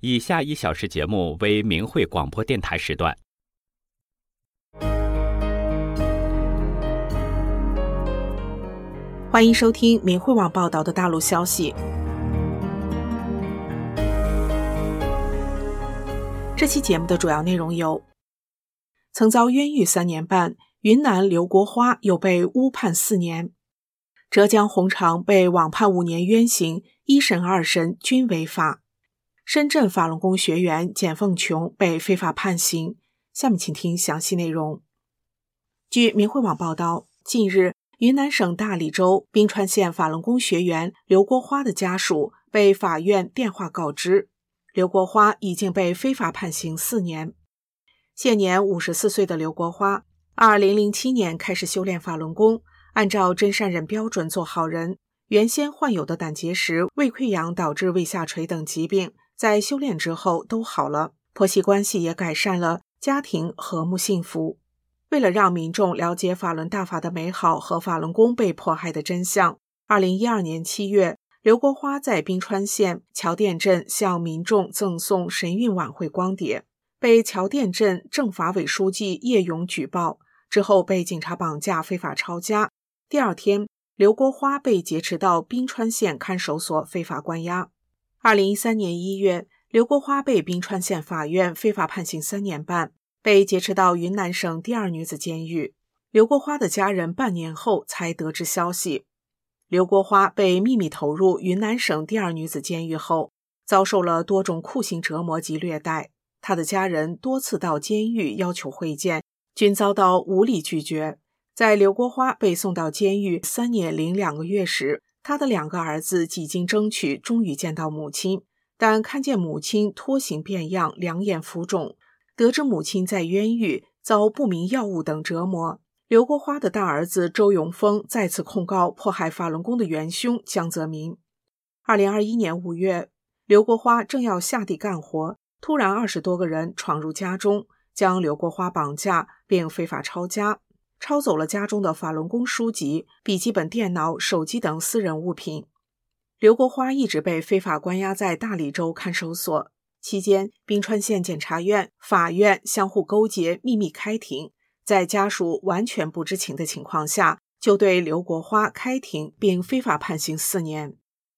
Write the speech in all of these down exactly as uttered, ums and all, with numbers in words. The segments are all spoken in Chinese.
以下一小时节目为明慧广播电台时段。 欢迎收听明慧网报道的大陆消息。这期节目的主要内容有：曾遭冤狱三年半，云南刘国花又被诬判四年；浙江红肠被网判五年冤刑，一审二审均违法；深圳法轮功学员简凤琼被非法判刑。下面请听详细内容。据明慧网报道，近日云南省大理州宾川县法轮功学员刘国花的家属被法院电话告知，刘国花已经被非法判刑四年。现年五十四岁的刘国花，二零零七年开始修炼法轮功，按照真善忍标准做好人。原先患有的胆结石、胃溃疡导致胃下垂等疾病，在修炼之后都好了，婆媳关系也改善了，家庭和睦幸福。为了让民众了解法轮大法的美好和法轮功被迫害的真相，二零一二年七月，刘国花在宾川县桥店镇向民众赠送神韵晚会光碟，被桥店镇政法委书记叶勇举报，之后被警察绑架非法抄家。第二天，刘国花被劫持到宾川县看守所非法关押。二零一三年一月，刘国花被宾川县法院非法判刑三年半，被劫持到云南省第二女子监狱。刘国花的家人半年后才得知消息。刘国花被秘密投入云南省第二女子监狱后，遭受了多种酷刑折磨及虐待。他的家人多次到监狱要求会见，均遭到无理拒绝。在刘国花被送到监狱三年零两个月时，他的两个儿子几经争取，终于见到母亲，但看见母亲脱形变样，两眼浮肿，得知母亲在冤狱，遭不明药物等折磨。刘国花的大儿子周永峰再次控告迫害法轮功的元凶江泽民。二零二一年五月，刘国花正要下地干活，突然二十多个人闯入家中，将刘国花绑架并非法抄家，抄走了家中的法轮功书籍、笔记本电脑、手机等私人物品。刘国花一直被非法关押在大理州看守所，期间宾川县检察院、法院相互勾结，秘密开庭，在家属完全不知情的情况下，就对刘国花开庭并非法判刑四年。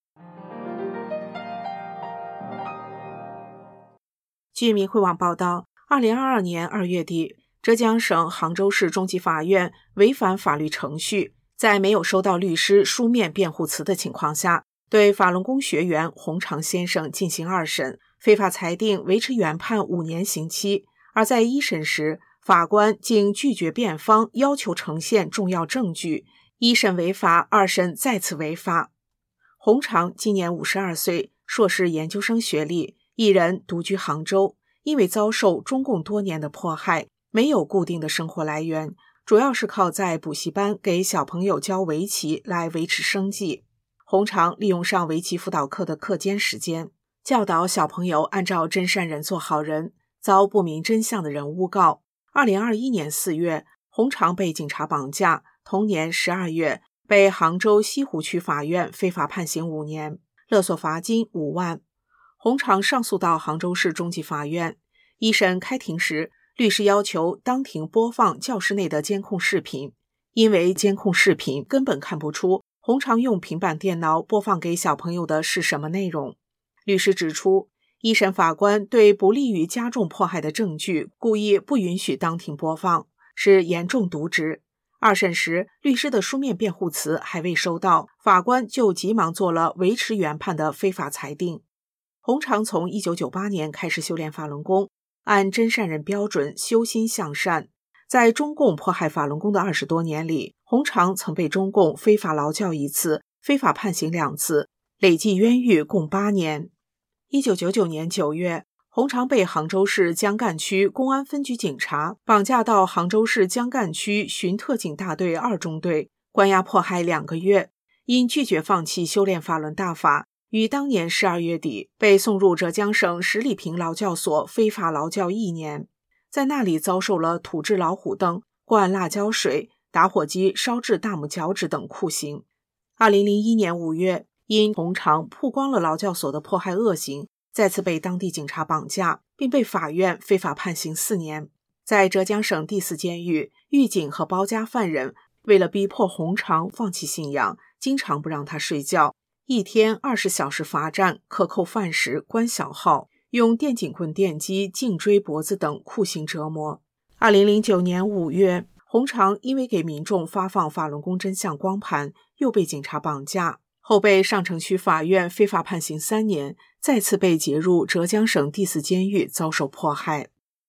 据明慧网报道，二零二二年二月底，浙江省杭州市中级法院违反法律程序，在没有收到律师书面辩护词的情况下，对法轮功学员洪长先生进行二审，非法裁定维持原判五年刑期。而在一审时，法官竟拒绝辩方要求呈现重要证据，一审违法，二审再次违法。洪长今年五十二岁，硕士研究生学历，一人独居杭州，因为遭受中共多年的迫害，没有固定的生活来源，主要是靠在补习班给小朋友教围棋来维持生计。洪长利用上围棋辅导课的课间时间，教导小朋友按照真善忍做好人，遭不明真相的人诬告。二零二一年四月，洪长被警察绑架，同年十二月被杭州西湖区法院非法判刑五年，勒索罚金五万。洪长上诉到杭州市中级法院，一审开庭时，律师要求当庭播放教室内的监控视频，因为监控视频根本看不出洪长用平板电脑播放给小朋友的是什么内容。律师指出，一审法官对不利于加重迫害的证据故意不允许当庭播放，是严重渎职。二审时，律师的书面辩护词还未收到，法官就急忙做了维持原判的非法裁定。洪长从一九九八年开始修炼法轮功，按真善忍标准修心向善。在中共迫害法轮功的二十多年里，洪长曾被中共非法劳教一次，非法判刑两次，累计冤狱共八年。一九九九年九月，洪长被杭州市江干区公安分局警察绑架到杭州市江干区巡特警大队二中队，关押迫害两个月，因拒绝放弃修炼法轮大法，于当年十二月底被送入浙江省十里坪劳教所非法劳教一年，在那里遭受了土制老虎凳、灌辣椒水、打火机烧制大拇脚趾等酷刑。二零零一年五月，因洪长曝光了劳教所的迫害恶行， 再次被当地警察绑架，并被法院非法判刑四年。在浙江省第四监狱，狱警和包夹犯人为了逼迫洪长放弃信仰，经常不让他睡觉，一天二十小时罚站，克扣饭食，关小号，用电警棍、电击、颈椎、脖子等酷刑折磨。二零零九年五月，洪长因为给民众发放法轮功真相光盘，又被警察绑架，后被上城区法院非法判刑三年，再次被劫入浙江省第四监狱遭受迫害。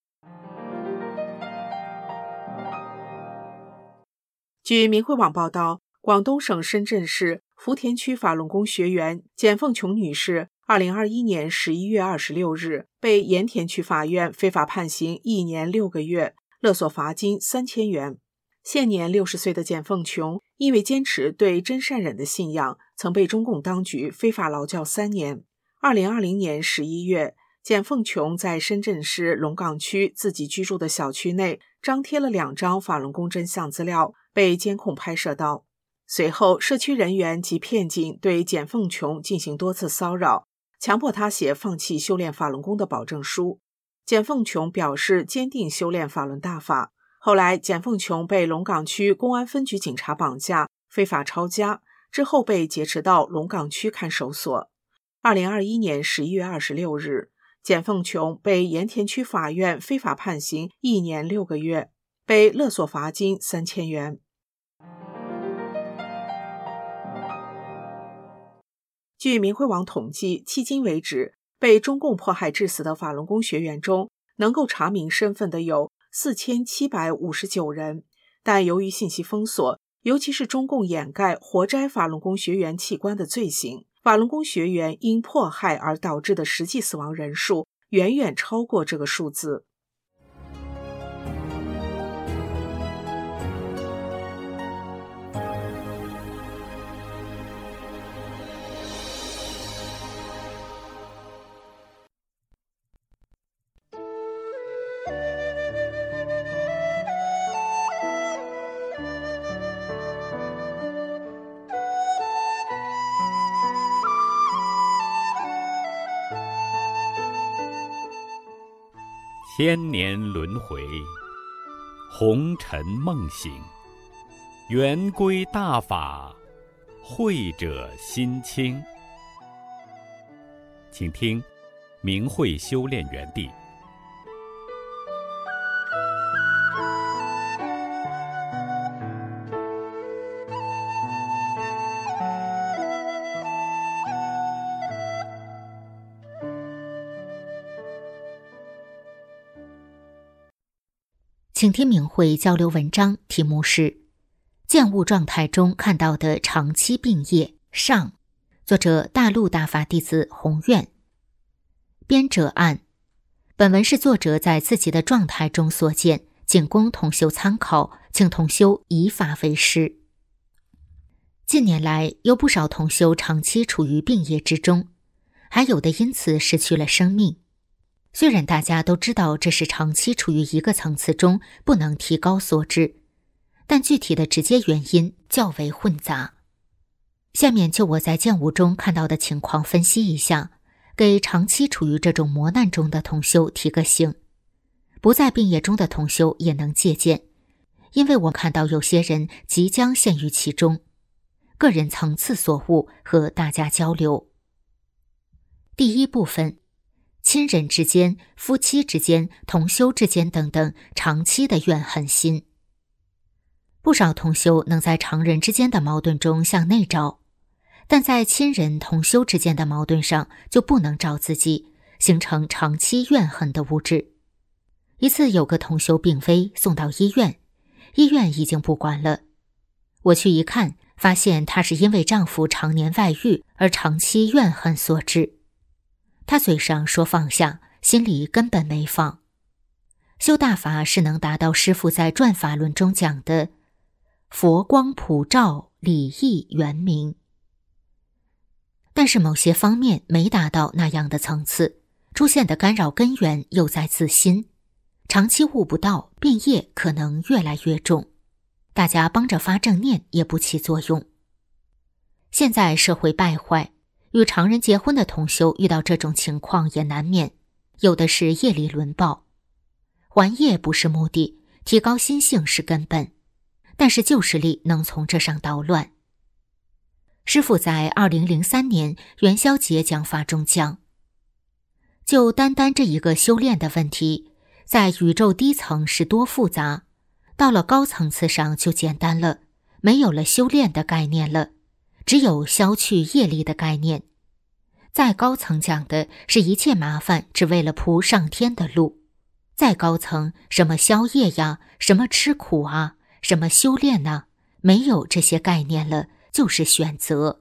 据明慧网报道，广东省深圳市福田区法轮功学员简凤琼女士二零二一年十一月二十六日被盐田区法院非法判刑一年六个月，勒索罚金三千元。现年六十岁的简凤琼因为坚持对真善忍的信仰，曾被中共当局非法劳教三年。二零二零年十一月，简凤琼在深圳市龙岗区自己居住的小区内张贴了两张法轮功真相资料，被监控拍摄到。随后，社区人员及骗警对简凤琼进行多次骚扰，强迫她写放弃修炼法轮功的保证书。简凤琼表示坚定修炼法轮大法。后来，简凤琼被龙岗区公安分局警察绑架，非法抄家，之后被劫持到龙岗区看守所。二零二一年十一月二十六日，简凤琼被盐田区法院非法判刑一年六个月，被勒索罚金三千元。据明慧网统计，迄今为止，被中共迫害致死的法轮功学员中，能够查明身份的有四千七百五十九人，但由于信息封锁，尤其是中共掩盖活摘法轮功学员器官的罪行，法轮功学员因迫害而导致的实际死亡人数远远超过这个数字。 千年轮回，红尘梦醒，圆规大法，慧者心清。请听明慧修炼园地。 请听明慧交流文章，题目是见物状态中看到的长期病业上，作者大陆大法弟子宏愿，编者按。本文是作者在自己的状态中所见，仅供同修参考，请同修以法为师。近年来，有不少同修长期处于病业之中，还有的因此失去了生命。虽然大家都知道这是长期处于一个层次中不能提高所致，但具体的直接原因较为混杂。下面就我在见物中看到的情况分析一下，给长期处于这种磨难中的同修提个醒，不在病业中的同修也能借鉴，因为我看到有些人即将陷于其中，个人层次所悟和大家交流。第一部分，亲人之间、夫妻之间、同修之间等等长期的怨恨心。不少同修能在常人之间的矛盾中向内找，但在亲人同修之间的矛盾上就不能找自己，形成长期怨恨的物质。一次有个同修病危送到医院，医院已经不管了。我去一看，发现她是因为丈夫常年外遇而长期怨恨所致。她嘴上说放下，心里根本没放。修大法是能达到师父在转法论中讲的佛光普照，理义圆明，但是某些方面没达到那样的层次，出现的干扰根源又在自心，长期悟不到，病业可能越来越重，大家帮着发正念也不起作用。现在社会败坏， 与常人结婚的同修遇到这种情况也难免，有的是业力轮报。还业不是目的，提高心性是根本，但是旧势力能从这上捣乱。师父在二零零三年元宵节讲法中讲，就单单这一个修炼的问题，在宇宙低层是多复杂，到了高层次上就简单了，没有了修炼的概念了，只有消去业力的概念。再高层讲的是一切麻烦只为了铺上天的路，再高层什么消业呀，什么吃苦啊，什么修炼啊，没有这些概念了，就是选择。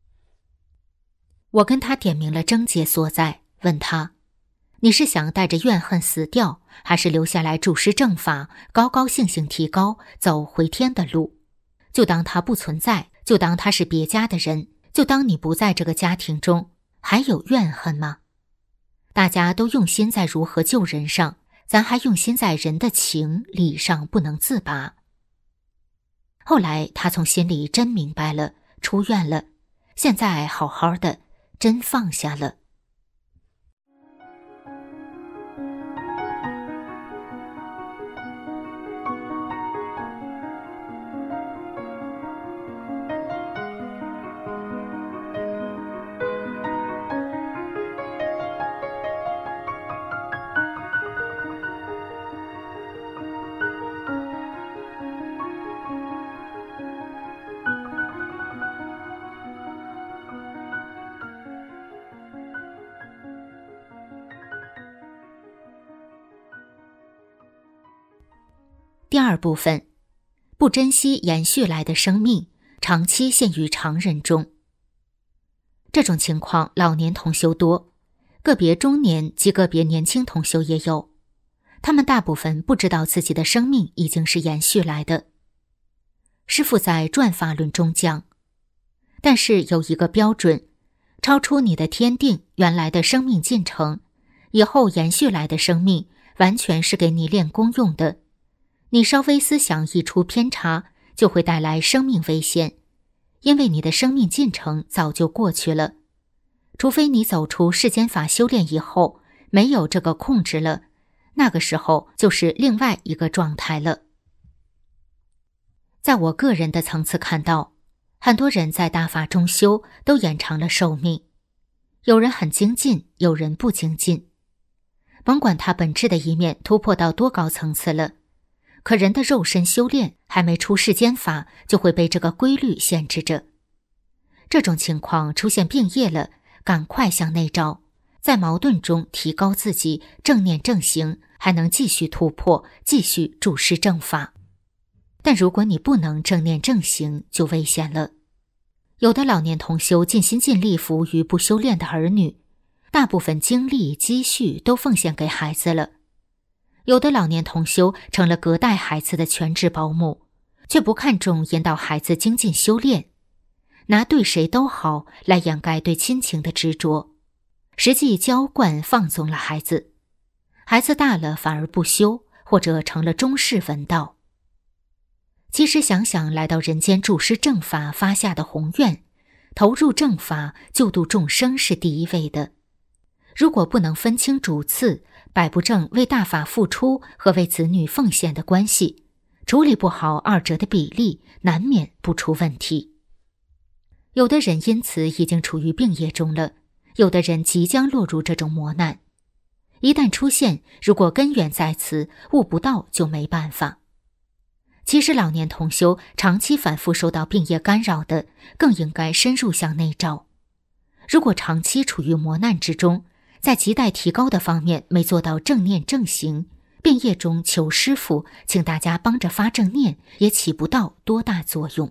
我跟他点明了症结所在，问他，你是想带着怨恨死掉，还是留下来注释正法，高高兴兴提高，走回天的路？就当他不存在，就当他是别家的人，就当你不在这个家庭中，还有怨恨吗？大家都用心在如何救人上，咱还用心在人的情理上不能自拔。后来他从心里真明白了，出院了，现在好好的，真放下了。第二部分，不珍惜延续来的生命，长期陷于常人中。这种情况老年同修多，个别中年及个别年轻同修也有，他们大部分不知道自己的生命已经是延续来的。师父在转法论中讲，但是有一个标准，超出你的天定原来的生命进程，以后延续来的生命完全是给你练功用的。你稍微思想一出偏差，就会带来生命危险，因为你的生命进程早就过去了。除非你走出世间法修炼以后，没有这个控制了，那个时候就是另外一个状态了。在我个人的层次看到，很多人在大法中修都延长了寿命，有人很精进，有人不精进。甭管他本质的一面突破到多高层次了，可人的肉身修炼还没出世间法，就会被这个规律限制着。这种情况出现病业了，赶快向内照，在矛盾中提高自己，正念正行，还能继续突破，继续注释正法。但如果你不能正念正行，就危险了。有的老年同修尽心尽力服务于不修炼的儿女，大部分精力积蓄都奉献给孩子了。有的老年同修成了隔代孩子的全职保姆，却不看重引导孩子精进修炼，拿对谁都好来掩盖对亲情的执着，实际娇惯放纵了孩子。孩子大了反而不修，或者成了中式文道。其实想想来到人间注释正法发下的宏愿，投入正法救度众生是第一位的。如果不能分清主次，摆不正为大法付出和为子女奉献的关系，处理不好二者的比例，难免不出问题。有的人因此已经处于病业中了，有的人即将落入这种磨难。一旦出现，如果根源在此，悟不到就没办法。其实老年同修长期反复受到病业干扰的，更应该深入向内照。如果长期处于磨难之中，在亟待提高的方面没做到正念正行，病业中求师父，请大家帮着发正念，也起不到多大作用。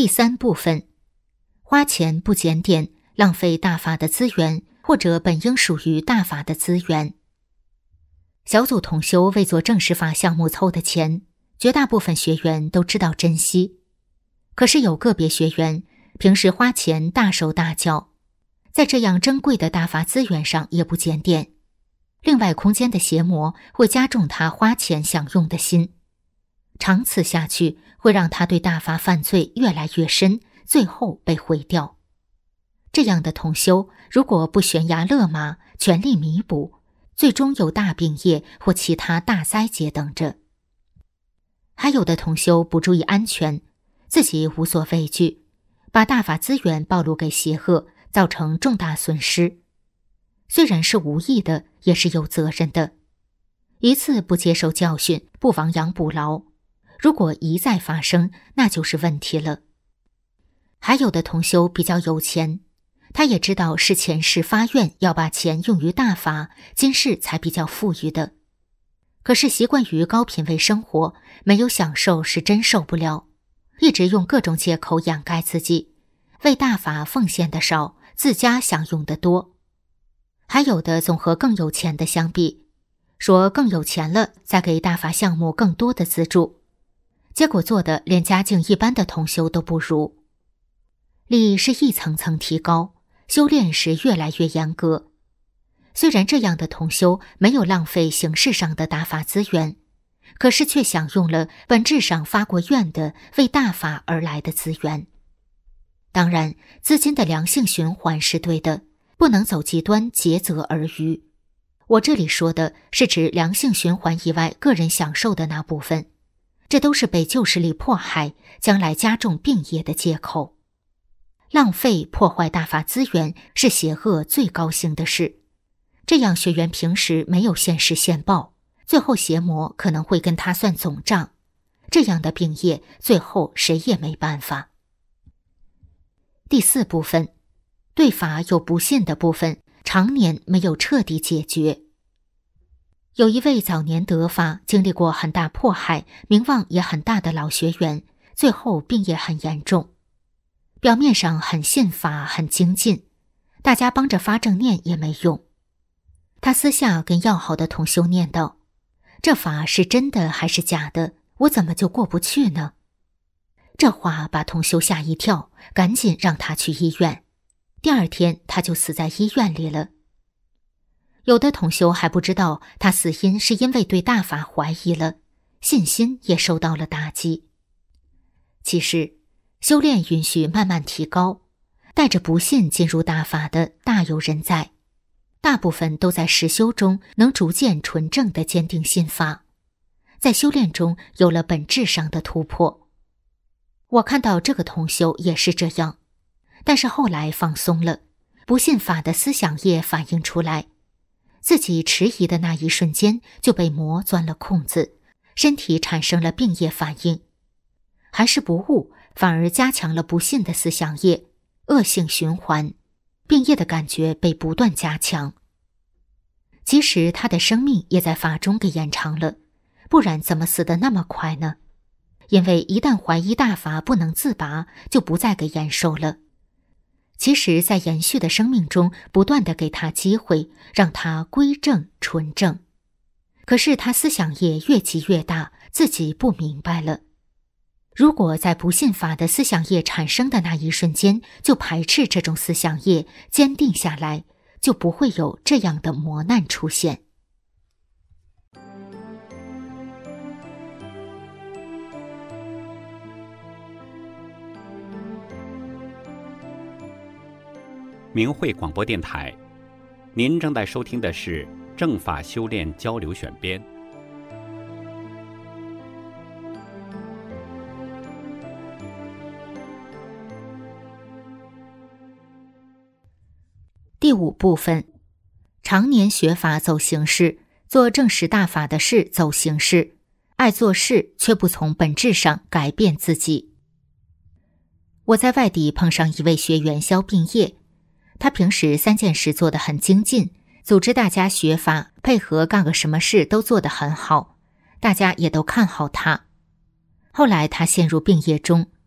第三部分，花钱不检点，浪费大法的资源，或者本应属于大法的资源。小组同修为做正实法项目凑的钱，绝大部分学员都知道珍惜。可是有个别学员平时花钱大手大脚，在这样珍贵的大法资源上也不检点。另外，空间的邪魔会加重他花钱享用的心，长此下去会让他对大法犯罪越来越深，最后被毁掉。这样的同修如果不悬崖勒马，全力弥补，最终有大病业或其他大灾劫等着。还有的同修不注意安全，自己无所畏惧，把大法资源暴露给邪恶，造成重大损失。虽然是无意的，也是有责任的。一次不接受教训，不亡羊补牢，如果一再发生，那就是问题了。还有的同修比较有钱，他也知道是前世发愿要把钱用于大法，今世才比较富裕的。可是习惯于高品位生活，没有享受是真受不了，一直用各种借口掩盖自己，为大法奉献的少，自家享用的多。还有的总和更有钱的相比，说更有钱了，再给大法项目更多的资助，结果做的连家境一般的同修都不如。力是一层层提高，修炼是越来越严格。虽然这样的同修没有浪费形式上的大法资源，可是却享用了本质上发过愿的为大法而来的资源。当然，资金的良性循环是对的，不能走极端，竭泽而渔。我这里说的是指良性循环以外个人享受的那部分，这都是被旧势力迫害，将来加重病业的借口。浪费破坏大法资源是邪恶最高兴的事，这样学员平时没有现世现报，最后邪魔可能会跟他算总账，这样的病业最后谁也没办法。第四部分，对法有不信的部分，常年没有彻底解决。有一位早年得法，经历过很大迫害，名望也很大的老学员，最后病也很严重。表面上很信法，很精进，大家帮着发正念也没用。他私下跟要好的同修念叨，这法是真的还是假的，我怎么就过不去呢？这话把同修吓一跳，赶紧让他去医院。第二天他就死在医院里了。有的同修还不知道他死因是因为对大法怀疑了，信心也受到了打击。其实修炼允许慢慢提高，带着不信进入大法的大有人在，大部分都在实修中能逐渐纯正的坚定信法，在修炼中有了本质上的突破。我看到这个同修也是这样，但是后来放松了，不信法的思想业反映出来，自己迟疑的那一瞬间就被魔钻了空子，身体产生了病业反应，还是不悟，反而加强了不信的思想业，恶性循环，病业的感觉被不断加强。其实他的生命也在法中给延长了，不然怎么死得那么快呢？因为一旦怀疑大法不能自拔，就不再给延寿了。其实在延续的生命中不断地给他机会，让他归正纯正。可是他思想业越积越大，自己不明白了。如果在不信法的思想业产生的那一瞬间就排斥这种思想业，坚定下来，就不会有这样的磨难出现。 明慧广播电台，您正在收听的是正法修炼交流选编。 第五部分，常年学法走形式，做正实大法的事走形式，爱做事却不从本质上改变自己。我在外地碰上一位学员肖病业，他平时三件事做得很精进，组织大家学法，配合干个什么事都做得很好，大家也都看好他。后来他陷入病业中，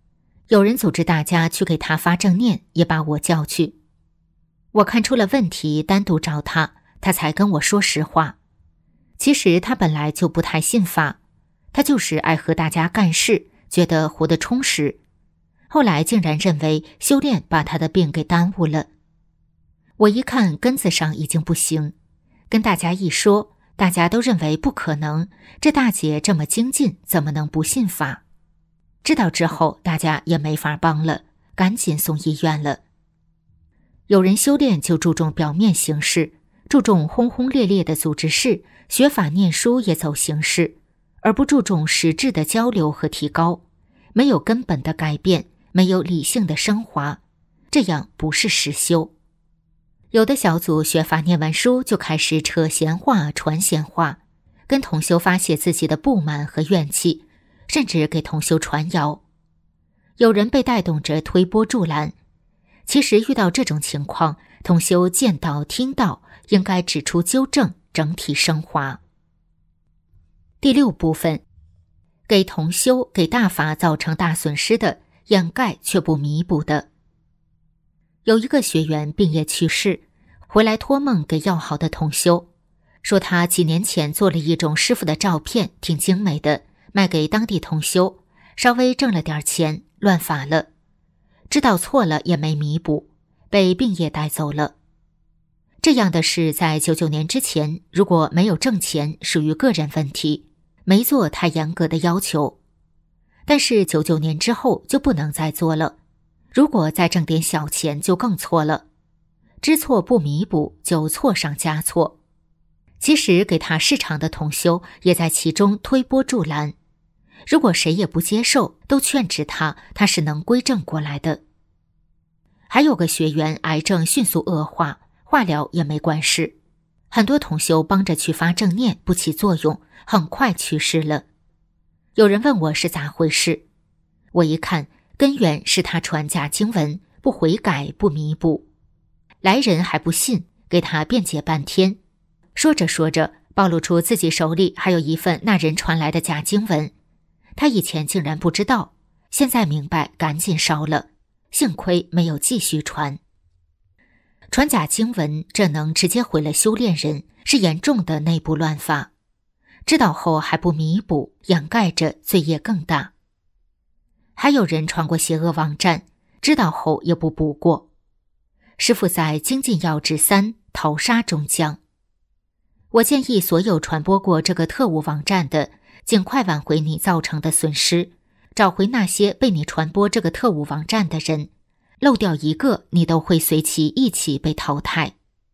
有人组织大家去给他发正念，也把我叫去。我看出了问题，单独找他，他才跟我说实话。其实他本来就不太信法，他就是爱和大家干事，觉得活得充实。后来竟然认为修炼把他的病给耽误了。我一看根子上已经不行，跟大家一说，大家都认为不可能，这大姐这么精进，怎么能不信法？知道之后，大家也没法帮了，赶紧送医院了。有人修炼就注重表面形式，注重轰轰烈烈的组织式，学法念书也走形式，而不注重实质的交流和提高，没有根本的改变，没有理性的升华，这样不是实修。有的小组学法念完书就开始扯闲话传闲话，跟同修发泄自己的不满和怨气，甚至给同修传谣。有人被带动着推波助澜，其实遇到这种情况，同修见到听到，应该指出纠正，整体升华。第六部分，给同修给大法造成大损失的，掩盖却不弥补的。有一个学员病夜去世，回来托梦给要好的同修，说他几年前做了一种师傅的照片，挺精美的，卖给当地同修，稍微挣了点钱，乱法了，知道错了也没弥补，被病夜带走了。这样的事在九九年之前，如果没有挣钱，属于个人问题，没做太严格的要求。但是九九年之后就不能再做了，如果再挣点小钱就更错了，知错不弥补就错上加错。其实给他市场的同修也在其中推波助澜，如果谁也不接受，都劝止他，他是能归正过来的。还有个学员癌症迅速恶化，化疗也没管事，很多同修帮着去发正念不起作用，很快去世了。有人问我是咋回事，我一看根源是他传假经文，不悔改不弥补。来人还不信，给他辩解半天，说着说着暴露出自己手里还有一份那人传来的假经文，他以前竟然不知道，现在明白赶紧烧了，幸亏没有继续传。传假经文，这能直接毁了修炼人，是严重的内部乱法。知道后还不弥补，掩盖着，罪业更大。还有人传过邪恶网站，知道后也不补过。师父在精进要旨三淘沙中将。我建议所有传播过这个特务网站的，尽快挽回你造成的损失，找回那些被你传播这个特务网站的人，漏掉一个，你都会随其一起被淘汰。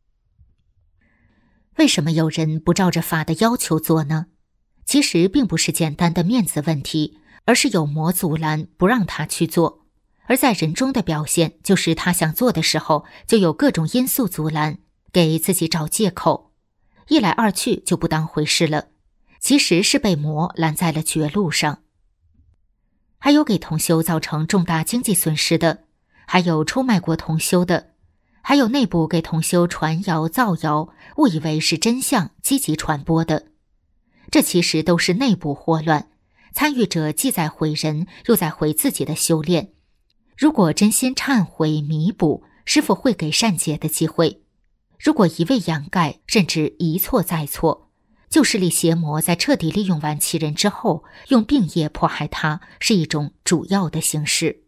为什么有人不照着法的要求做呢？其实并不是简单的面子问题，而是有魔阻拦，不让他去做。而在人中的表现，就是他想做的时候，就有各种因素阻拦，给自己找借口，一来二去就不当回事了，其实是被魔拦在了绝路上。还有给同修造成重大经济损失的，还有出卖过同修的，还有内部给同修传谣造谣，误以为是真相，积极传播的。这其实都是内部祸乱，参与者既在毁人，又在毁自己的修炼。如果真心忏悔弥补，师父会给善解的机会。如果一味掩盖，甚至一错再错，旧势力邪魔在彻底利用完其人之后，用病业迫害他，是一种主要的形式。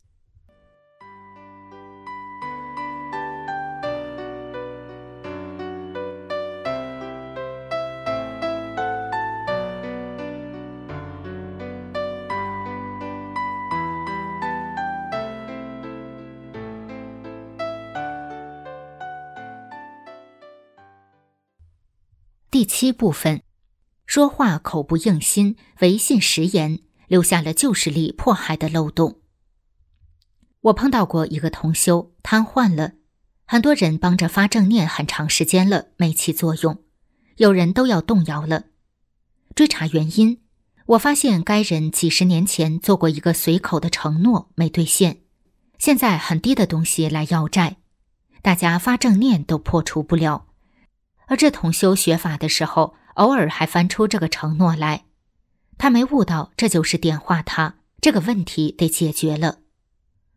第七部分，说话口不应心，违信食言，留下了旧势力迫害的漏洞。我碰到过一个同修瘫痪了，很多人帮着发正念很长时间了，没起作用，有人都要动摇了。追查原因，我发现该人几十年前做过一个随口的承诺没兑现，现在很低的东西来要债，大家发正念都破除不了。而这同修学法的时候，偶尔还翻出这个承诺来，他没悟到这就是点化他，这个问题得解决了，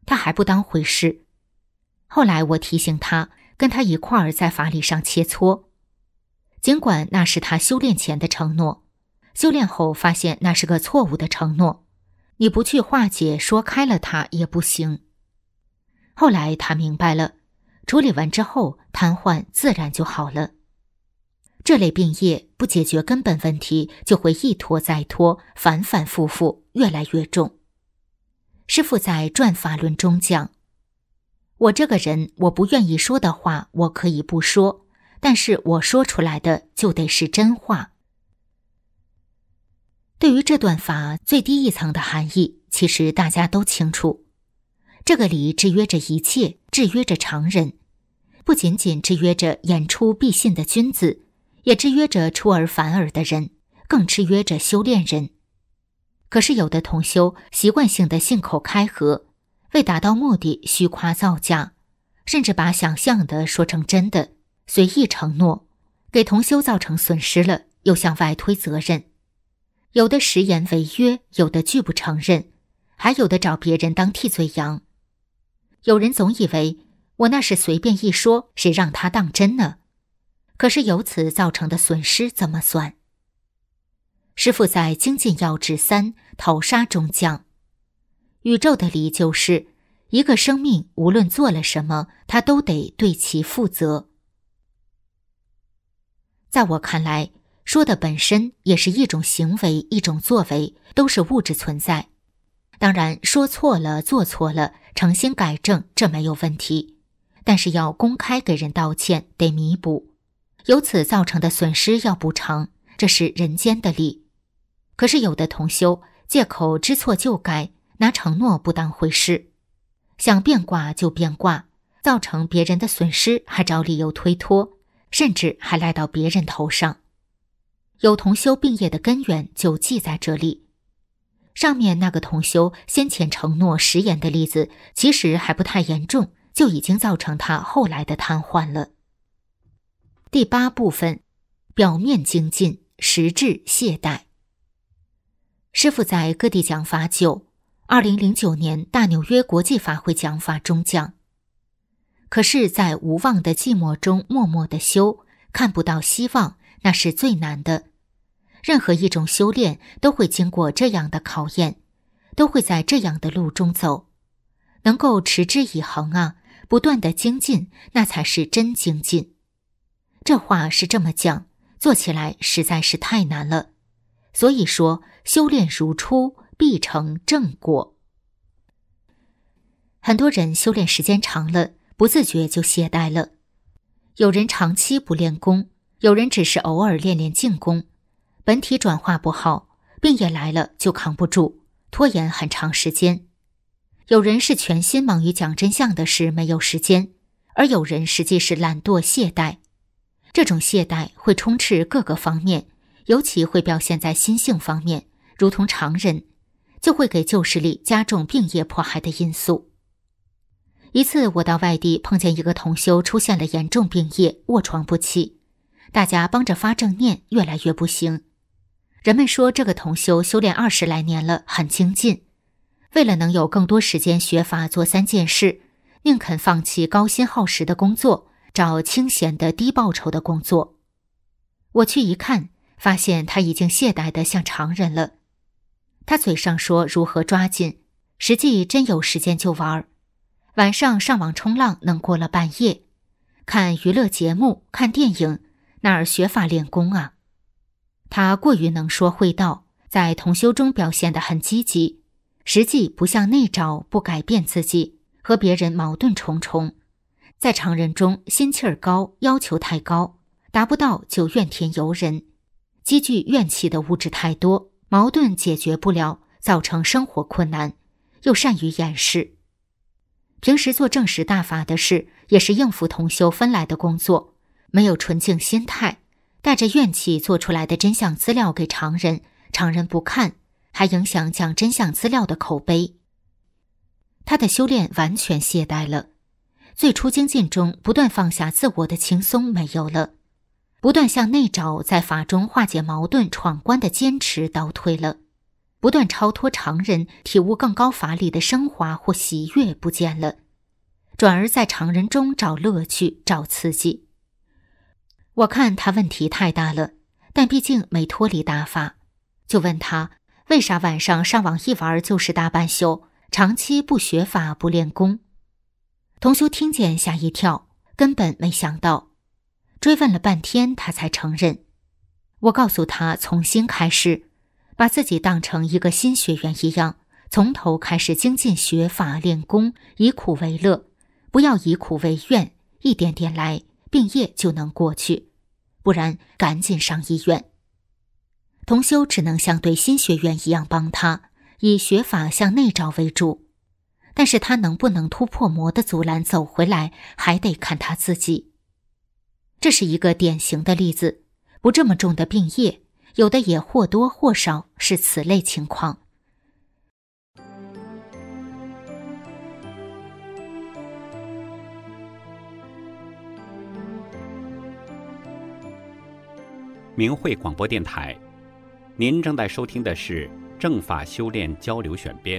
他还不当回事。后来我提醒他，跟他一块儿在法理上切磋。尽管那是他修炼前的承诺，修炼后发现那是个错误的承诺，你不去化解说开了他也不行。后来他明白了，处理完之后瘫痪自然就好了。这类病业不解决根本问题，就会一拖再拖，反反复复，越来越重。师父在《转法论》中讲，我这个人，我不愿意说的话我可以不说，但是我说出来的就得是真话。对于这段法最低一层的含义，其实大家都清楚。这个理制约着一切，制约着常人，不仅仅制约着言出必信的君子，也制约着出尔反尔的人，更制约着修炼人。可是有的同修习惯性的信口开河，为达到目的虚夸造假，甚至把想象的说成真的，随意承诺，给同修造成损失了，又向外推责任。有的食言违约，有的拒不承认，还有的找别人当替罪羊。有人总以为我那是随便一说，谁让他当真呢？可是由此造成的损失怎么算？师父在《精进要旨三淘沙》中讲，宇宙的理就是一个生命无论做了什么，他都得对其负责。在我看来，说的本身也是一种行为，一种作为，都是物质存在。当然说错了，做错了，诚心改正，这没有问题，但是要公开给人道歉，得弥补，由此造成的损失要补偿，这是人间的理。可是有的同修借口知错就改，拿承诺不当回事，想变卦就变卦，造成别人的损失，还找理由推脱，甚至还赖到别人头上。有同修病业的根源就记在这里。上面那个同修先前承诺食言的例子，其实还不太严重，就已经造成他后来的瘫痪了。第八部分，表面精进，实质懈怠。师父在各地讲法九，二零零九年大纽约国际法会讲法中讲，可是在无望的寂寞中默默的修，看不到希望，那是最难的。任何一种修炼都会经过这样的考验，都会在这样的路中走。能够持之以恒啊，不断的精进，那才是真精进。这话是这么讲，做起来实在是太难了。所以说，修炼如初，必成正果。很多人修炼时间长了，不自觉就懈怠了。有人长期不练功，有人只是偶尔练练静功，本体转化不好，病也来了就扛不住，拖延很长时间。有人是全心忙于讲真相的事，没有时间，而有人实际是懒惰懈怠。这种懈怠会充斥各个方面，尤其会表现在心性方面，如同常人，就会给旧势力加重病业迫害的因素。一次我到外地碰见一个同修出现了严重病业，卧床不起，大家帮着发正念，越来越不行。人们说这个同修修炼二十来年了，很精进，为了能有更多时间学法做三件事，宁肯放弃高薪耗时的工作，找清闲的低报酬的工作。我去一看，发现他已经懈怠得像常人了。他嘴上说如何抓紧，实际真有时间就玩，晚上上网冲浪能过了半夜，看娱乐节目，看电影，哪儿学法练功啊？他过于能说会道，在同修中表现得很积极，实际不向内找，不改变自己，和别人矛盾重重。在常人中心气儿高，要求太高，达不到就怨天尤人，积聚怨气的物质太多，矛盾解决不了，造成生活困难，又善于掩饰。平时做正实大法的事，也是应付同修分来的工作，没有纯净心态，带着怨气做出来的真相资料给常人，常人不看，还影响讲真相资料的口碑。他的修炼完全懈怠了，最初精进中不断放下自我的轻松没有了，不断向内找，在法中化解矛盾闯关的坚持倒退了，不不断超脱常人，体悟更高法理的升华或喜悦不见了，转而在常人中找乐趣，找刺激。我看他问题太大了，但毕竟没脱离大法，就问他为啥晚上上网一玩就是大半宿，长期不学法不练功。同修听见吓一跳，根本没想到，追问了半天他才承认。我告诉他从新开始，把自己当成一个新学员一样，从头开始精进学法练功，以苦为乐，不要以苦为怨，一点点来，病业就能过去，不然赶紧上医院。同修只能像对新学员一样帮他，以学法向内照为主，但是他能不能突破魔的阻拦走回来，还得看他自己。这是一个典型的例子，不这么重的病业，有的也或多或少是此类情况。 明慧广播电台，您正在收听的是正法修炼交流选编。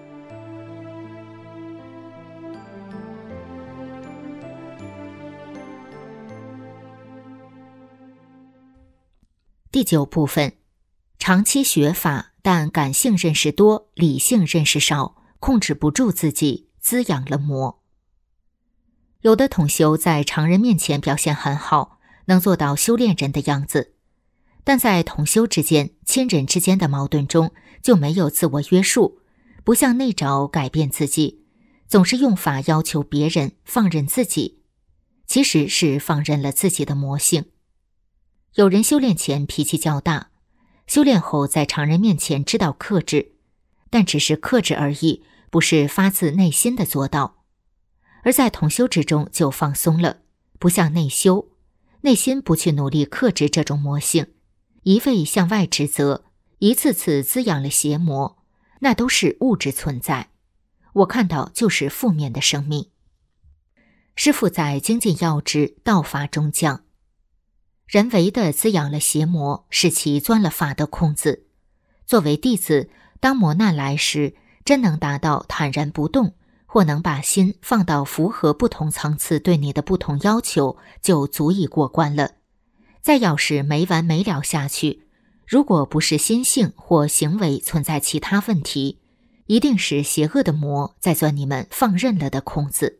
第九部分，长期学法，但感性认识多，理性认识少，控制不住自己，滋养了魔。有的同修在常人面前表现很好，能做到修炼人的样子，但在同修之间、亲人之间的矛盾中，就没有自我约束，不向内找改变自己，总是用法要求别人，放任自己，其实是放任了自己的魔性。有人修炼前脾气较大，修炼后在常人面前知道克制，但只是克制而已，不是发自内心的做到。而在同修之中就放松了，不向内修，内心不去努力克制这种魔性，一味向外指责，一次次滋养了邪魔，那都是物质存在，我看到就是负面的生命。师父在精进要旨道法中讲，人为的滋养了邪魔，使其钻了法的空子。作为弟子，当磨难来时，真能达到坦然不动，或能把心放到符合不同层次对你的不同要求，就足以过关了。再要是没完没了下去，如果不是心性或行为存在其他问题，一定是邪恶的魔在钻你们放任了的空子。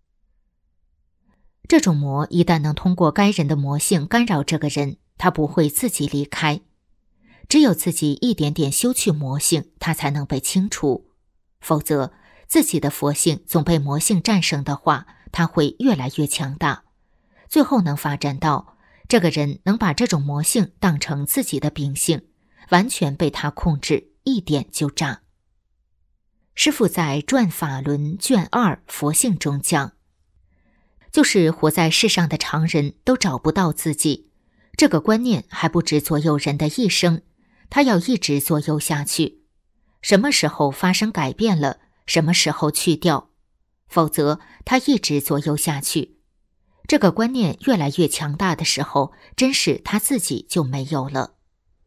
这种魔一旦能通过该人的魔性干扰这个人，他不会自己离开，只有自己一点点修去魔性，他才能被清除。否则自己的佛性总被魔性战胜的话，他会越来越强大，最后能发展到这个人能把这种魔性当成自己的秉性，完全被他控制，一点就炸。师父在转法轮卷二佛性中讲，就是活在世上的常人都找不到自己，这个观念还不止左右人的一生，他要一直左右下去。什么时候发生改变了，什么时候去掉，否则他一直左右下去。这个观念越来越强大的时候，真是他自己就没有了。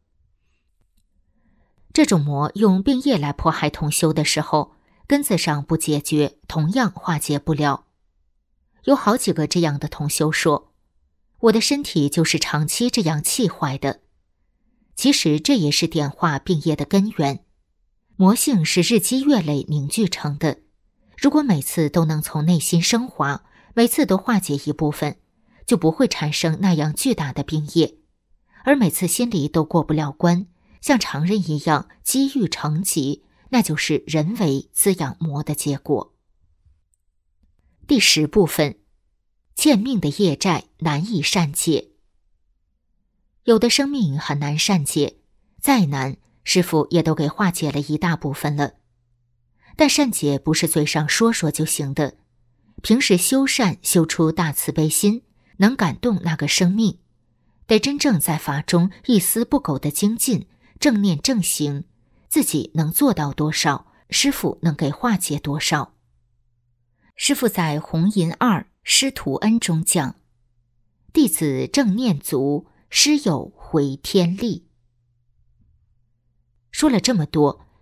这种魔用病业来迫害同修的时候，根子上不解决，同样化解不了。有好几个这样的同修说，我的身体就是长期这样气坏的。其实这也是点化病业的根源。魔性是日积月累凝聚成的，如果每次都能从内心升华，每次都化解一部分，就不会产生那样巨大的病业。而每次心里都过不了关，像常人一样积郁成疾，那就是人为滋养魔的结果。第十部分，欠命的业债难以善解。有的生命很难善解，再难，师父也都给化解了一大部分了。但善解不是嘴上说说就行的，平时修善修出大慈悲心，能感动那个生命，得真正在法中一丝不苟的精进，正念正行，自己能做到多少，师父能给化解多少。师父在红银二师徒恩中讲，弟子正念足，师有回天力。说了这么多，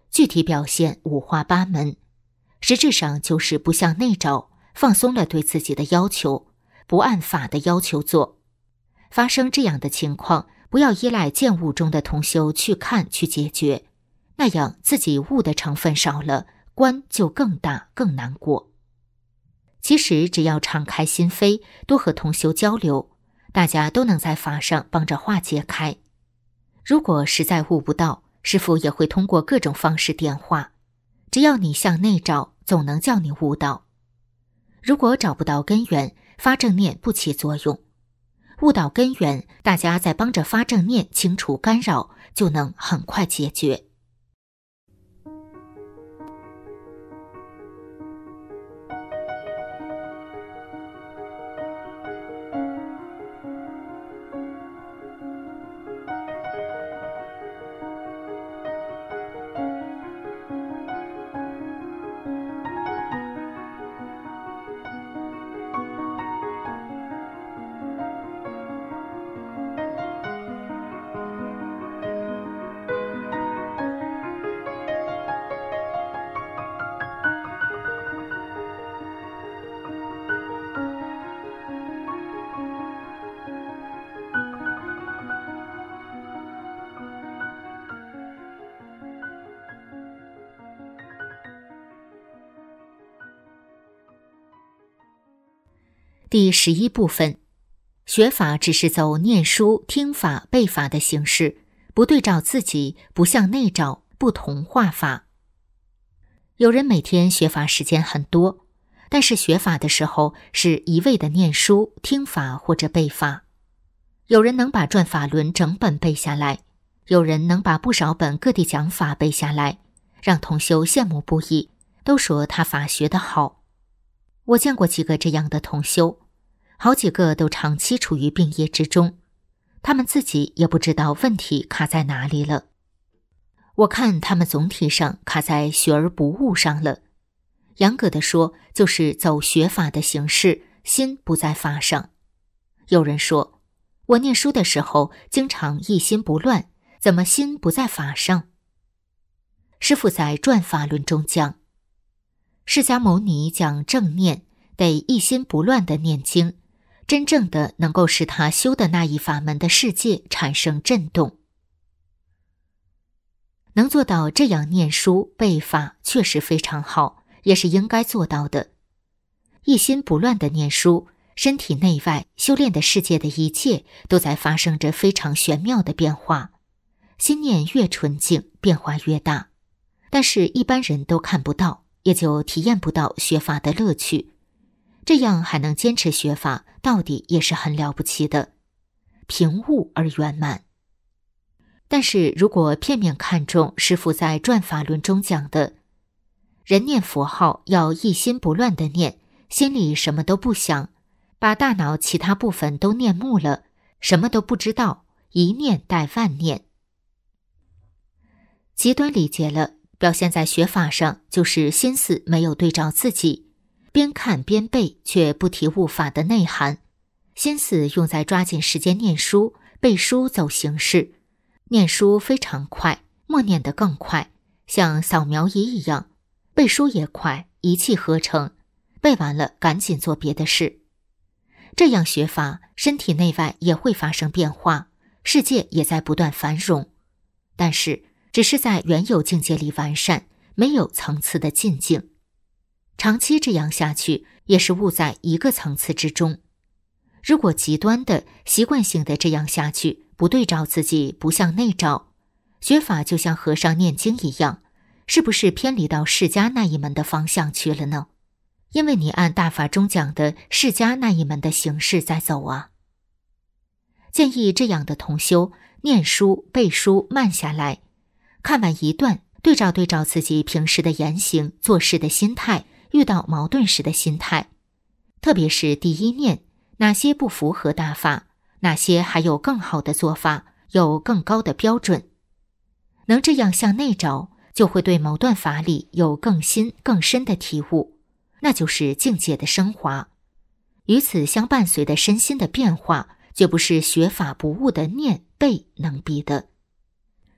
具体表现五花八门，实质上就是不向内找，放松了对自己的要求，不按法的要求做。发生这样的情况，不要依赖见悟中的同修去看去解决，那样自己悟的成分少了，关就更大更难过。其实只要敞开心扉，多和同修交流，大家都能在法上帮着化解开。如果实在悟不到，师父也会通过各种方式点化，只要你向内找，总能叫你悟到。如果找不到根源，发正念不起作用。悟到根源，大家再帮着发正念清除干扰，就能很快解决。第十一部分，学法只是走念书、听法、背法的形式，不对照自己，不向内找，不同化法。有人每天学法时间很多，但是学法的时候是一味的念书、听法或者背法。有人能把转法轮整本背下来，有人能把不少本各地讲法背下来，让同修羡慕不已，都说他法学得好。我见过几个这样的同修，好几个都长期处于病业之中，他们自己也不知道问题卡在哪里了。我看他们总体上卡在学而不悟上了。严格的说，就是走学法的形式，心不在法上。有人说，我念书的时候经常一心不乱，怎么心不在法上？师父在转法轮中讲，释迦牟尼讲正念，得一心不乱的念经，真正的能够使他修的那一法门的世界产生震动。能做到这样念书背法确实非常好，也是应该做到的。一心不乱的念书，身体内外修炼的世界的一切都在发生着非常玄妙的变化，心念越纯净，变化越大，但是一般人都看不到，也就体验不到学法的乐趣。这样还能坚持学法，到底也是很了不起的，平悟而圆满。但是如果片面看重师父在转法轮中讲的，人念佛号要一心不乱的念，心里什么都不想，把大脑其他部分都念木了，什么都不知道，一念带万念。极端理解了，表现在学法上就是心思没有对照自己，边看边背，却不提悟法的内涵，心思用在抓紧时间念书，背书走形式，念书非常快，默念得更快，像扫描仪一样，背书也快，一气呵成，背完了赶紧做别的事。这样学法，身体内外也会发生变化，世界也在不断繁荣，但是只是在原有境界里完善，没有层次的进境。长期这样下去，也是悟在一个层次之中。如果极端的、习惯性的这样下去，不对照自己，不向内找，学法就像和尚念经一样，是不是偏离到释迦那一门的方向去了呢？因为你按大法中讲的释迦那一门的形式在走啊。建议这样的同修，念书、背书慢下来，看完一段，对照对照自己平时的言行、做事的心态，遇到矛盾时的心态，特别是第一念，哪些不符合大法，哪些还有更好的做法，有更高的标准。能这样向内找，就会对某段法理有更新更深的体悟，那就是境界的升华。与此相伴随的身心的变化，绝不是学法不悟的念背能比的。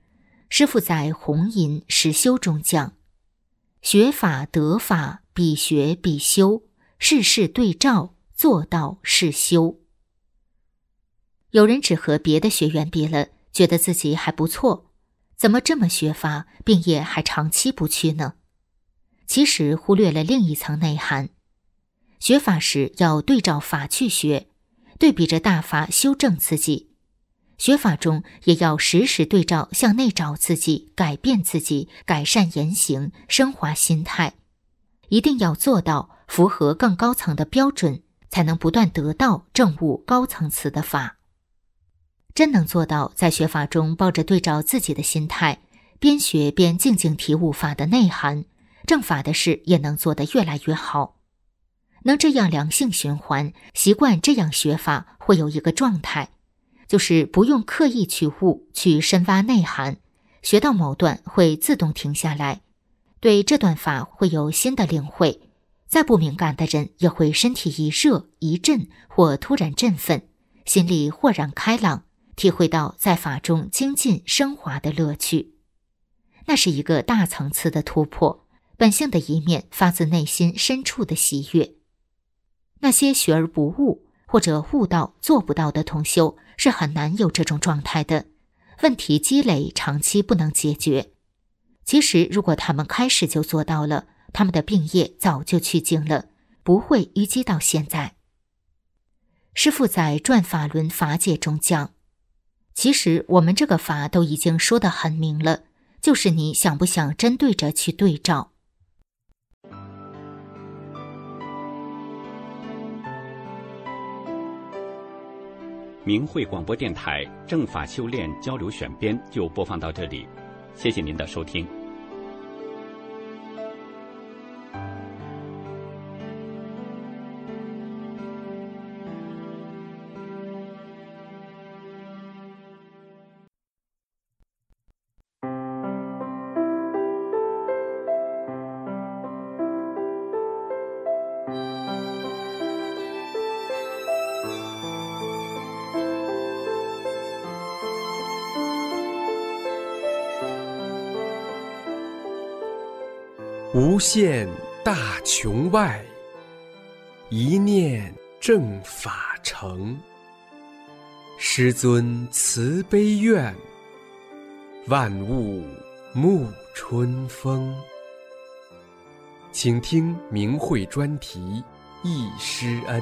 师父在弘淫实修中讲：学法得法，必学必修，事事对照，做到是修。有人只和别的学员比了，觉得自己还不错，怎么这么学法，并也还长期不去呢？其实忽略了另一层内涵。学法时要对照法去学，对比着大法修正自己。学法中也要时时对照向内找自己，改变自己，改善言行，升华心态。一定要做到符合更高层的标准，才能不断得到证悟高层次的法。真能做到在学法中抱着对照自己的心态，边学边静静体悟法的内涵，正法的事也能做得越来越好。能这样良性循环，习惯这样学法，会有一个状态，就是不用刻意去悟，去深挖内涵，学到某段会自动停下来，对这段法会有新的领会。再不敏感的人也会身体一热一震，或突然振奋，心里豁然开朗，体会到在法中精进升华的乐趣。那是一个大层次的突破，本性的一面发自内心深处的喜悦。那些学而不悟，或者悟到做不到的同修，是很难有这种状态的，问题积累长期不能解决。其实如果他们开始就做到了，他们的病业早就去净了，不会淤积到现在。师父在转法轮法解中讲，其实我们这个法都已经说得很明了，就是你想不想针对着去对照。 明慧广播电台正法修炼交流选编就播放到这里，谢谢您的收听。 无限大穹外，一念正法成。师尊慈悲愿，万物沐春风。请听明慧专题忆师恩。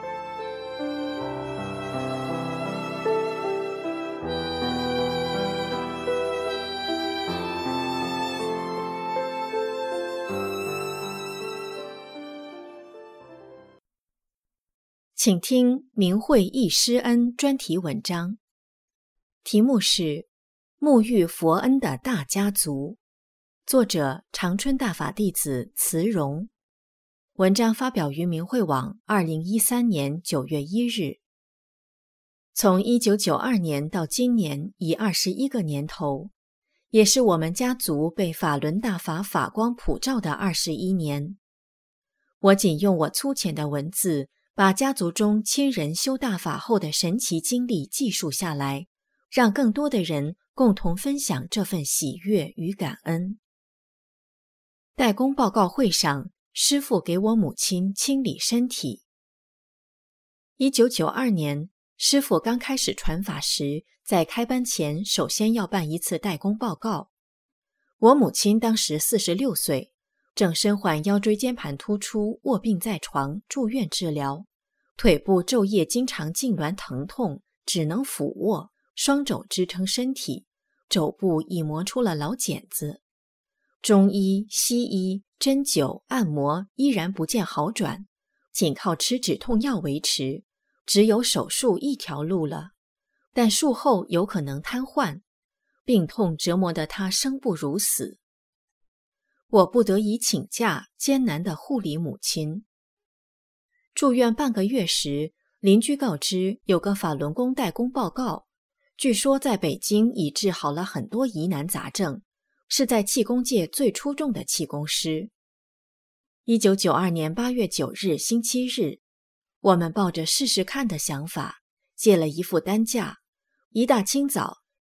请听明慧忆师恩专题文章，题目是《沐浴佛恩的大家族》，作者长春大法弟子慈荣。文章发表于明慧网二零一三年九月一日。从一九九二年到今年已二十一个年头，也是我们家族被法轮大法法光普照的二十一年。我仅用我粗浅的文字，把家族中亲人修大法后的神奇经历记述下来，让更多的人共同分享这份喜悦与感恩。代工报告会上，师父给我母亲清理身体。一九九二年，师父刚开始传法时，在开班前首先要办一次代工报告。我母亲当时四十六岁，正身患腰椎间盘突出，卧病在床，住院治疗。腿部昼夜经常痉挛疼痛，只能俯卧，双肘支撑身体，肘部已磨出了老茧子。中医、西医、针灸、按摩依然不见好转，仅靠吃止痛药维持，只有手术一条路了。但术后有可能瘫痪，病痛折磨得他生不如死。我不得已请假，艰难地护理母亲。住院半个月时，邻居告知有个法轮功代工报告，据说在北京已治好了很多疑难杂症，是在气功界最出众的气功师。一九九二年八月九日星期日，我们抱着试试看的想法，借了一副担架，一大清早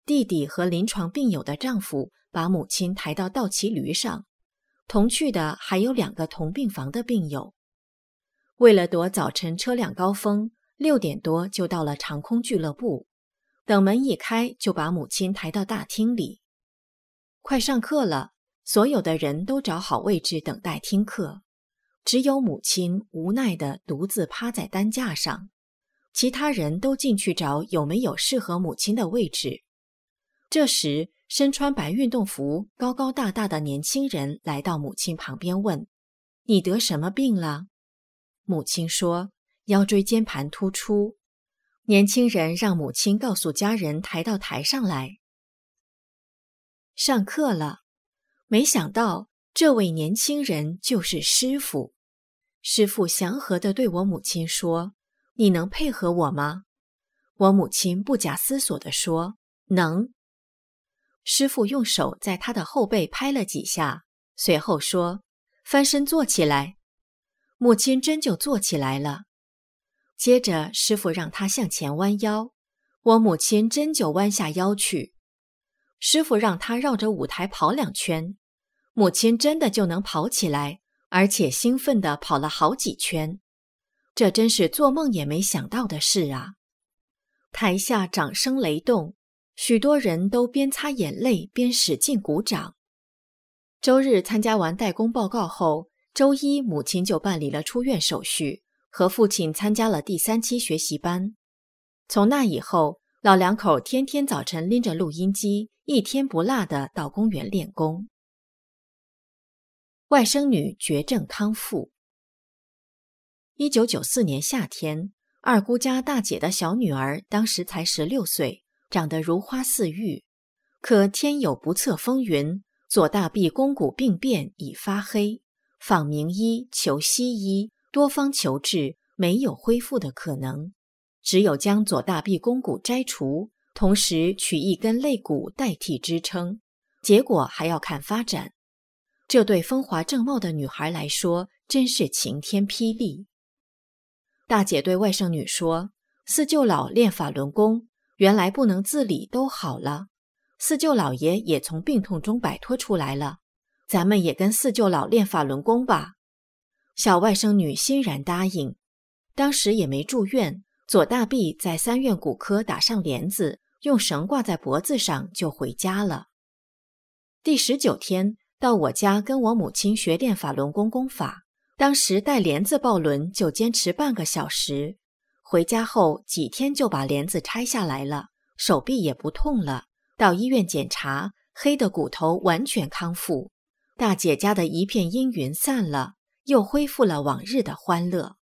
弟弟和临床病友的丈夫把母亲抬到倒骑驴上，同去的还有两个同病房的病友。为了躲早晨车辆高峰，六点多就到了长空俱乐部，等门一开就把母亲抬到大厅里。快上课了，所有的人都找好位置等待听课，只有母亲无奈地独自趴在担架上，其他人都进去找有没有适合母亲的位置。这时，身穿白运动服、高高大大的年轻人来到母亲旁边问：“你得什么病了？”母亲说：“腰椎间盘突出。”年轻人让母亲告诉家人抬到台上来。上课了，没想到这位年轻人就是师父。师父祥和地对我母亲说：“你能配合我吗？”我母亲不假思索地说：“能。”师父用手在他的后背拍了几下，随后说：“翻身坐起来。”母亲真就坐起来了。接着师父让他向前弯腰，我母亲真就弯下腰去。师父让他绕着舞台跑两圈，母亲真的就能跑起来，而且兴奋地跑了好几圈。这真是做梦也没想到的事啊！台下掌声雷动，许多人都边擦眼泪边使劲鼓掌。周日参加完代工报告后，周一母亲就办理了出院手续，和父亲参加了第三期学习班。从那以后，老两口天天早晨拎着录音机，一天不落地到公园练功。外甥女绝症康复。一九九四年夏天，二姑家大姐的小女儿当时才十六岁，长得如花似玉。可天有不测风云，左大臂肱骨病变已发黑，访名医求西医，多方求治，没有恢复的可能，只有将左大臂肱骨摘除，同时取一根肋骨代替支撑，结果还要看发展。这对风华正茂的女孩来说，真是晴天霹雳。大姐对外甥女说：“四舅老练法轮功，原来不能自理都好了，四舅老爷也从病痛中摆脱出来了，咱们也跟四舅老练法轮功吧。”小外甥女欣然答应。当时也没住院，左大臂在三院骨科打上帘子，用绳挂在脖子上就回家了。第十九天到我家跟我母亲学练法轮功功法，当时带帘子抱轮就坚持半个小时，回家后几天就把帘子拆下来了，手臂也不痛了，到医院检查，黑的骨头完全康复，大姐家的一片阴云散了，又恢复了往日的欢乐。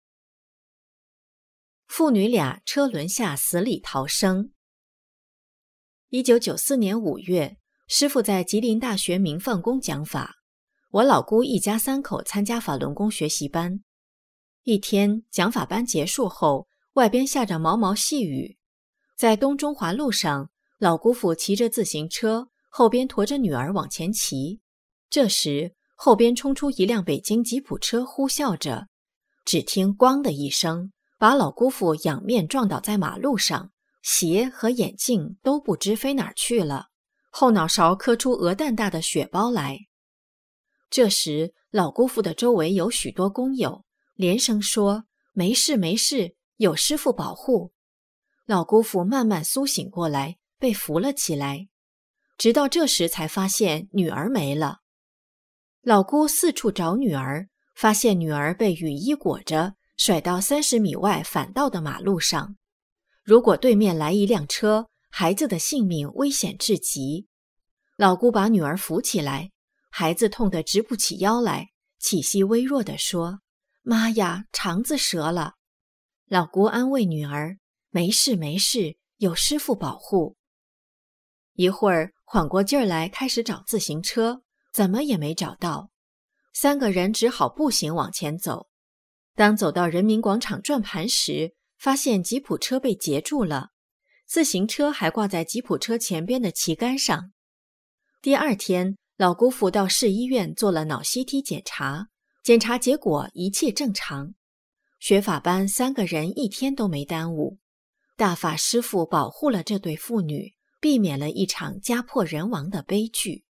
父女俩车轮下死里逃生。一九九四年五月，师父在吉林大学明放宫讲法，我老姑一家三口参加法轮功学习班。一天讲法班结束后，外边下着毛毛细雨，在东中华路上，老姑父骑着自行车，后边驮着女儿往前骑。这时后边冲出一辆北京吉普车，呼啸着，只听咣的一声，把老姑父仰面撞倒在马路上，鞋和眼镜都不知飞哪儿去了，后脑勺磕出鹅蛋大的血包来。这时老姑父的周围有许多工友，连声说：“没事没事，有师父保护。”老姑父慢慢苏醒过来，被扶了起来，直到这时才发现女儿没了。老姑四处找女儿，发现女儿被雨衣裹着，甩到三十米外反道的马路上。如果对面来一辆车，孩子的性命危险至极。老姑把女儿扶起来，孩子痛得直不起腰来，气息微弱地说：“妈呀，肠子折了。”老姑安慰女儿：“没事没事，有师父保护。”一会儿缓过劲儿来，开始找自行车，怎么也没找到。三个人只好步行往前走。当走到人民广场转盘时，发现吉普车被截住了，自行车还挂在吉普车前边的旗杆上。第二天，老姑父到市医院做了脑 C T 检查，检查结果一切正常。学法班三个人一天都没耽误，大法师父保护了这对父女， 避免了一场家破人亡的悲剧。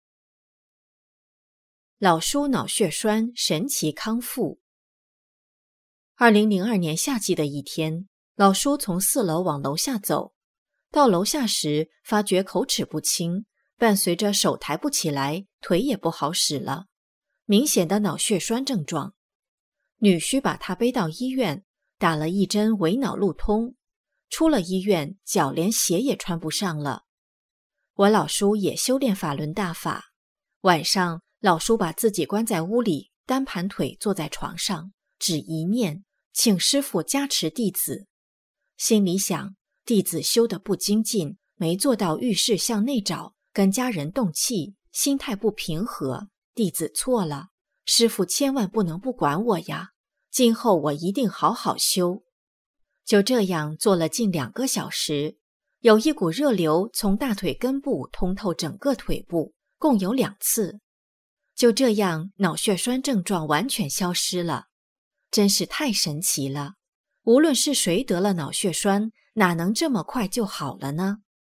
老叔脑血栓神奇康复。二零零二年夏季的一天，老叔从四楼往楼下走，到楼下时发觉口齿不清，伴随着手抬不起来，腿也不好使了，明显的脑血栓症状。女婿把他背到医院，打了一针维脑路通，出了医院，脚连鞋也穿不上了。我老叔也修炼法轮大法，晚上老叔把自己关在屋里，单盘腿坐在床上，只一念，请师父加持弟子。心里想，弟子修得不精进，没做到遇事向内找，跟家人动气，心态不平和，弟子错了，师父千万不能不管我呀，今后我一定好好修。就这样做了近两个小时，有一股热流从大腿根部通透整个腿部，共有两次。就这样，脑血栓症状完全消失了，真是太神奇了。无论是谁得了脑血栓，哪能这么快就好了呢？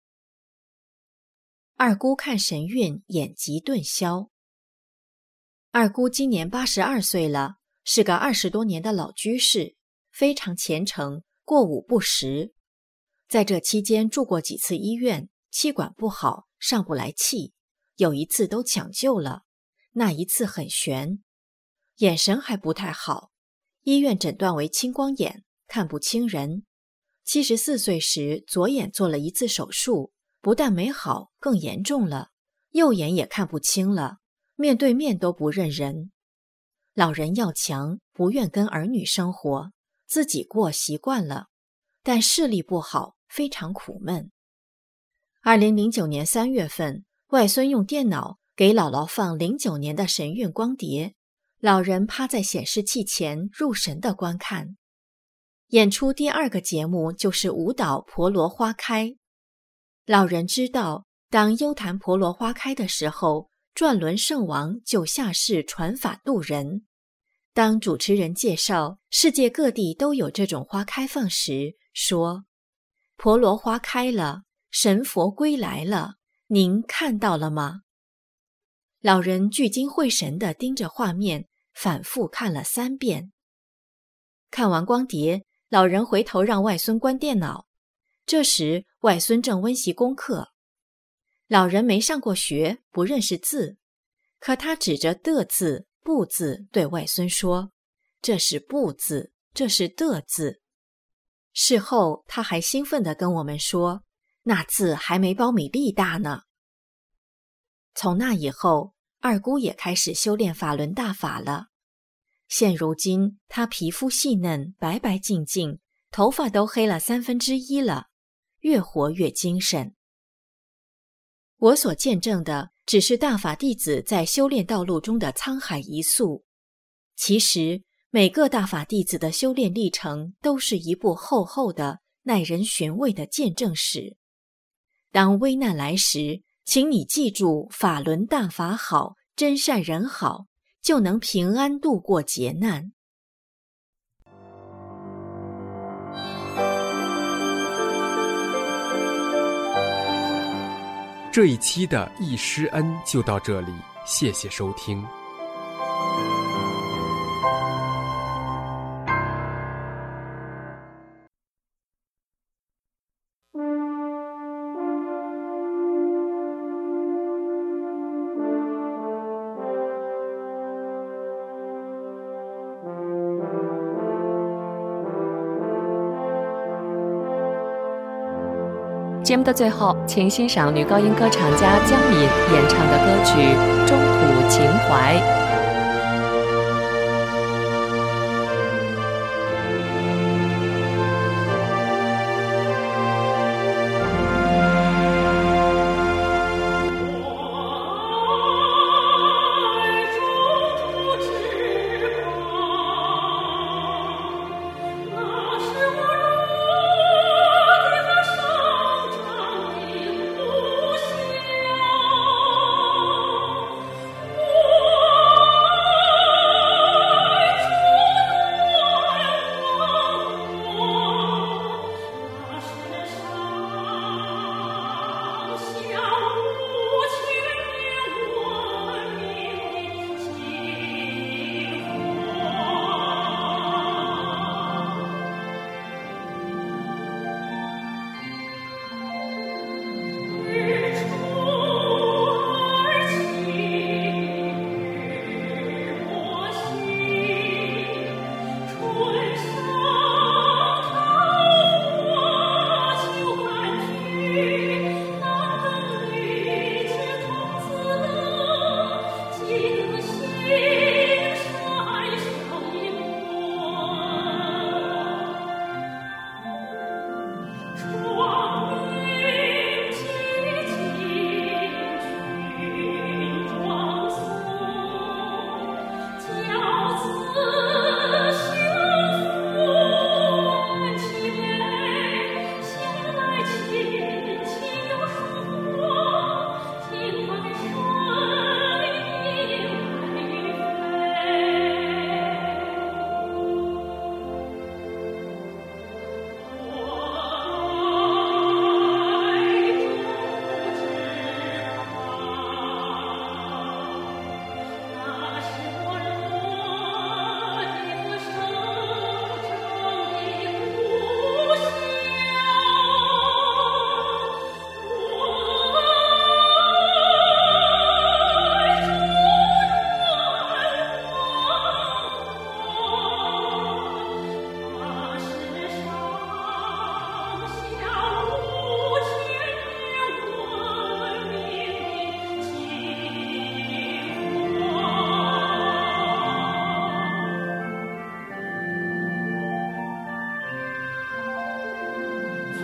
二姑看神韵，眼疾顿消。二姑今年八十二岁了，是个二十多年的老居士，非常虔诚，过午不食。在这期间住过几次医院，气管不好，上不来气，有一次都抢救了，那一次很悬。眼神还不太好，医院诊断为青光眼，看不清人。七十四岁时左眼做了一次手术，不但没好，更严重了，右眼也看不清了，面对面都不认人。老人要强，不愿跟儿女生活，自己过习惯了，但视力不好，非常苦闷。二零零九年三月份，外孙用电脑给姥姥放零九年的神韵光碟，老人趴在显示器前入神地观看。演出第二个节目就是舞蹈婆罗花开。老人知道，当幽坛婆罗花开的时候，转轮圣王就下世传法度人。当主持人介绍世界各地都有这种花开放时，说：婆罗花开了，神佛归来了，您看到了吗？老人聚精会神地盯着画面，反复看了三遍。看完光碟，老人回头让外孙关电脑。这时外孙正温习功课。老人没上过学，不认识字，可他指着的字、不字对外孙说：这是不字，这是的字。事后他还兴奋地跟我们说，那字还没苞米粒大呢。从那以后，二姑也开始修炼法轮大法了。现如今她皮肤细嫩，白白净净，头发都黑了三分之一了，越活越精神。我所见证的只是大法弟子在修炼道路中的沧海一粟，其实每个大法弟子的修炼历程都是一部厚厚的、耐人寻味的见证史。当危难来时，请你记住法轮大法好，真善人好，就能平安度过劫难。 这一期的易师恩就到这里，谢谢收听。 节目的最后，请欣赏女高音歌唱家江敏演唱的歌曲《中土情怀》。 我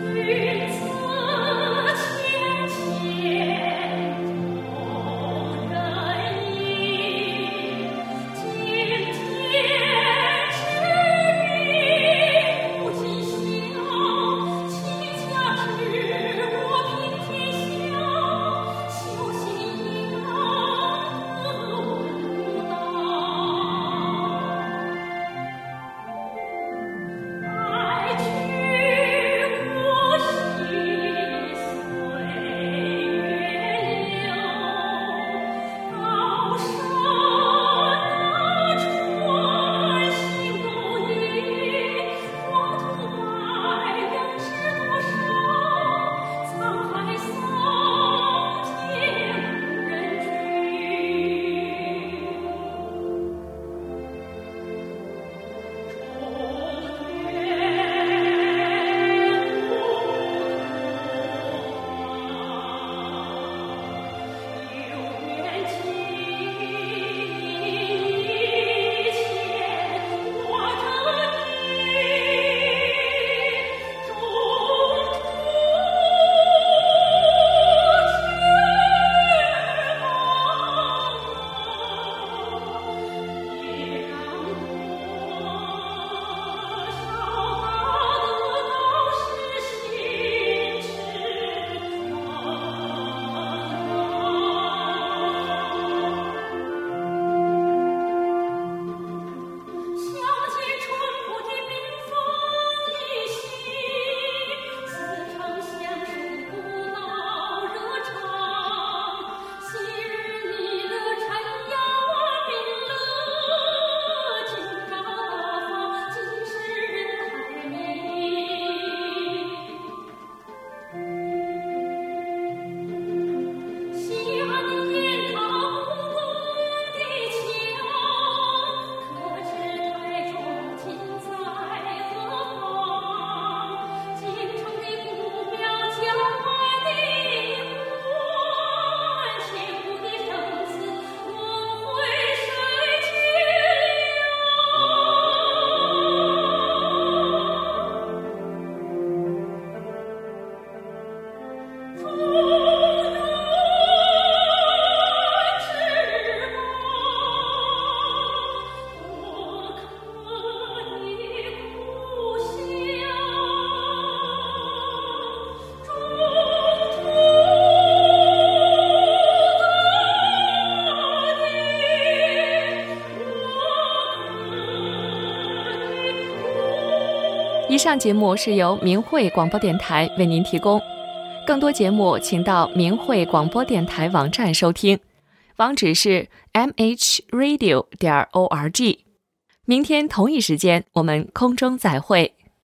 以上节目是由明慧广播电台为您提供，更多节目请到明慧广播电台网站收听，网址是 m h radio 点 org。明天同一时间我们空中再会。